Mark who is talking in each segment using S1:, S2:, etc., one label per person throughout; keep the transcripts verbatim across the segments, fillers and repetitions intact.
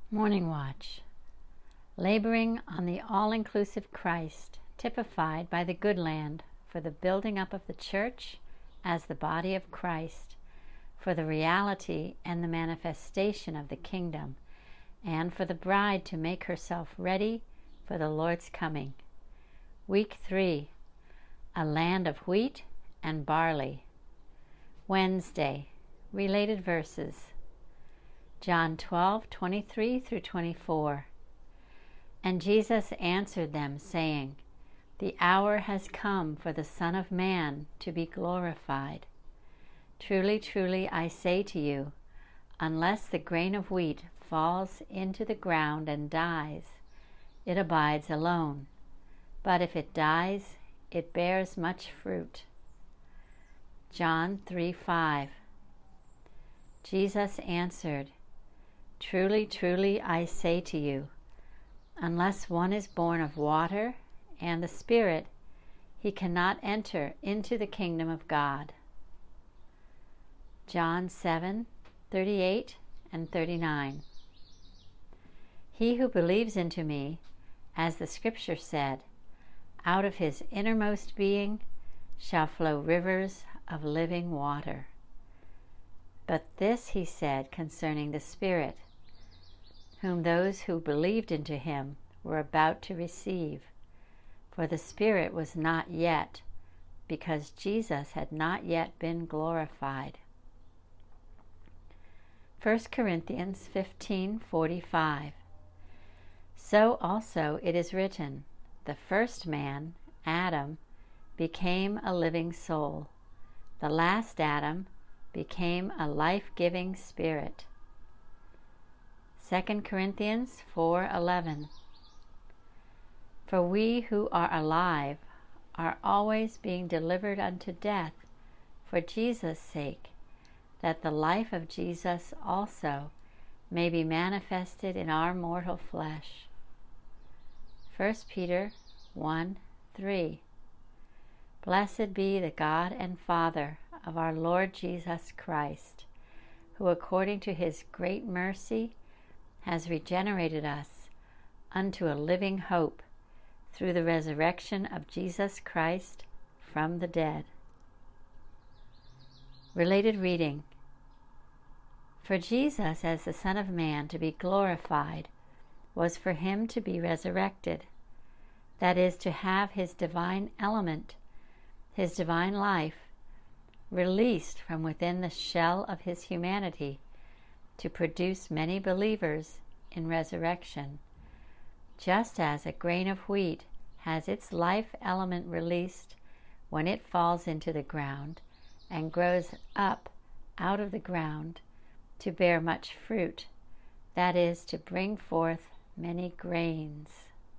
S1: Morning Watch. Laboring on the all-inclusive Christ, typified by the good land for the building up of the church as the body of Christ, for the reality and the manifestation of the kingdom, and for the bride to make herself ready for the Lord's coming. Week three. A land of wheat and barley. Wednesday. Related verses. John twelve, twenty-three through twenty-four. And Jesus answered them, saying, The hour has come for the Son of Man to be glorified. Truly, truly, I say to you, unless the grain of wheat falls into the ground and dies, it abides alone. But if it dies, it bears much fruit. John three, five. Jesus answered, Truly, truly, I say to you, unless one is born of water and the Spirit, he cannot enter into the kingdom of God. John seven, thirty-eight and thirty-nine. He who believes into me, as the Scripture said, out of his innermost being shall flow rivers of living water. But this he said concerning the Spirit, whom those who believed into him were about to receive. For the Spirit was not yet, because Jesus had not yet been glorified. First Corinthians fifteen, forty-five. So also it is written, the first man, Adam, became a living soul. The last Adam became a life-giving spirit. Second Corinthians four, eleven. For we who are alive are always being delivered unto death for Jesus' sake, that the life of Jesus also may be manifested in our mortal flesh. First Peter one, three. Blessed be the God and Father of our Lord Jesus Christ, who according to his great mercy has regenerated us unto a living hope through the resurrection of Jesus Christ from the dead. Related reading. For Jesus as the Son of Man to be glorified was for him to be resurrected, that is, to have his divine element, his divine life, released from within the shell of his humanity to produce many believers in resurrection, just as a grain of wheat has its life element released when it falls into the ground and grows up out of the ground to bear much fruit, that is, to bring forth many grains.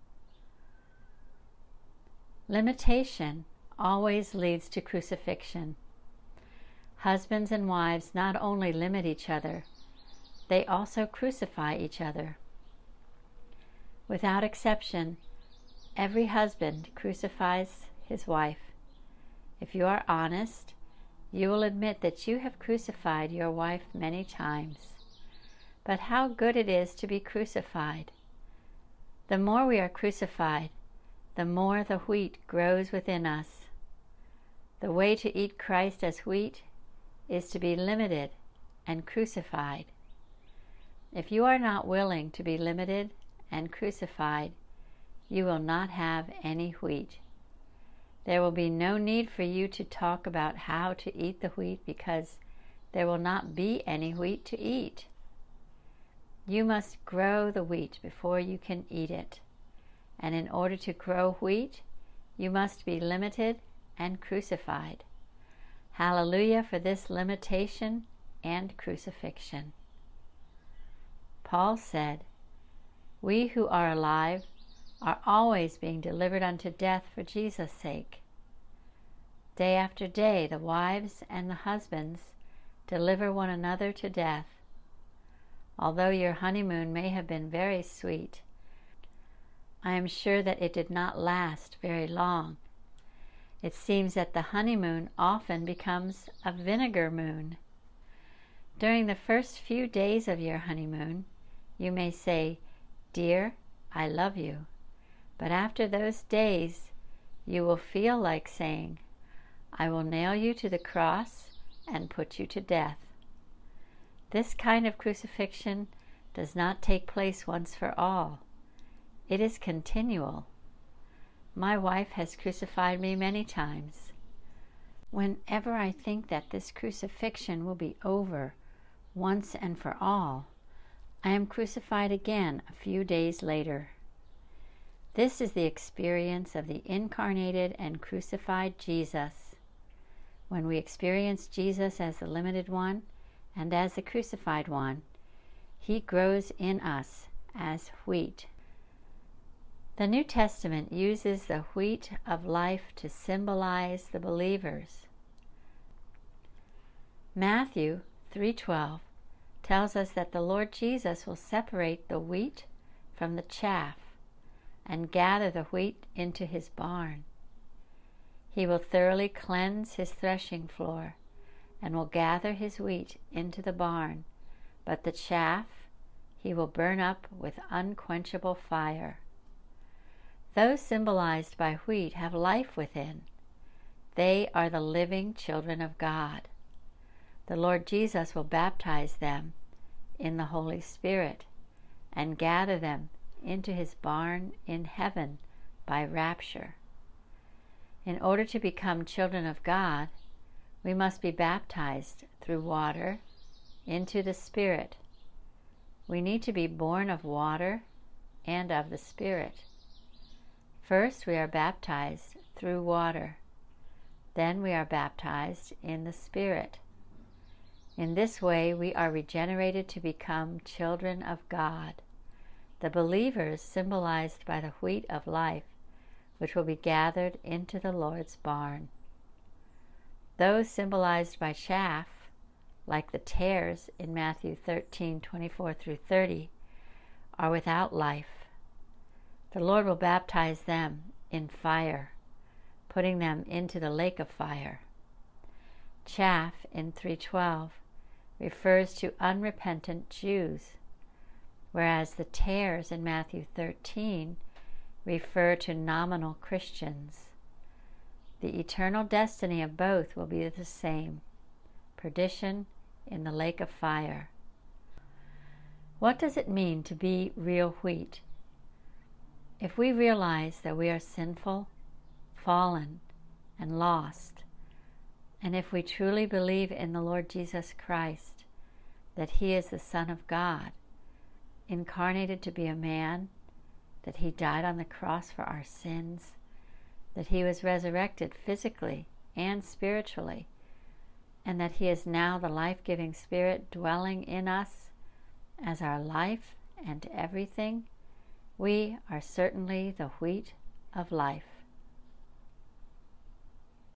S1: Limitation always leads to crucifixion. Husbands and wives not only limit each other, they also crucify each other. Without exception, every husband crucifies his wife. If you are honest, you will admit that you have crucified your wife many times. But how good it is to be crucified! The more we are crucified, the more the wheat grows within us. The way to eat Christ as wheat is to be limited and crucified. If you are not willing to be limited and crucified, you will not have any wheat. There will be no need for you to talk about how to eat the wheat, because there will not be any wheat to eat. You must grow the wheat before you can eat it. And in order to grow wheat, you must be limited and crucified. Hallelujah for this limitation and crucifixion. Paul said, We who are alive are always being delivered unto death for Jesus' sake. Day after day, the wives and the husbands deliver one another to death. Although your honeymoon may have been very sweet, I am sure that it did not last very long. It seems that the honeymoon often becomes a vinegar moon. During the first few days of your honeymoon, you may say, "Dear, I love you." But after those days, you will feel like saying, "I will nail you to the cross and put you to death." This kind of crucifixion does not take place once for all. It is continual. My wife has crucified me many times. Whenever I think that this crucifixion will be over once and for all, I am crucified again a few days later. This is the experience of the incarnated and crucified Jesus. When we experience Jesus as the limited one and as the crucified one, he grows in us as wheat. The New Testament uses the wheat of life to symbolize the believers. Matthew three twelve tells us that the Lord Jesus will separate the wheat from the chaff and gather the wheat into his barn. He will thoroughly cleanse his threshing floor and will gather his wheat into the barn, but the chaff he will burn up with unquenchable fire. Those symbolized by wheat have life within. They are the living children of God. The Lord Jesus will baptize them in the Holy Spirit and gather them into his barn in heaven by rapture. In order to become children of God, we must be baptized through water into the Spirit. We need to be born of water and of the Spirit. First, we are baptized through water. Then we are baptized in the Spirit. In this way, we are regenerated to become children of God, the believers symbolized by the wheat of life, which will be gathered into the Lord's barn. Those symbolized by chaff, like the tares in Matthew thirteen twenty-four through thirty, are without life. The Lord will baptize them in fire, putting them into the lake of fire. Chaff in three twelve refers to unrepentant Jews, whereas the tares in Matthew thirteen refer to nominal Christians. The eternal destiny of both will be the same: perdition in the lake of fire. What does it mean to be real wheat? If we realize that we are sinful, fallen, and lost, and if we truly believe in the Lord Jesus Christ, that he is the Son of God, incarnated to be a man, that he died on the cross for our sins, that he was resurrected physically and spiritually, and that he is now the life-giving Spirit dwelling in us as our life and everything, we are certainly the wheat of life.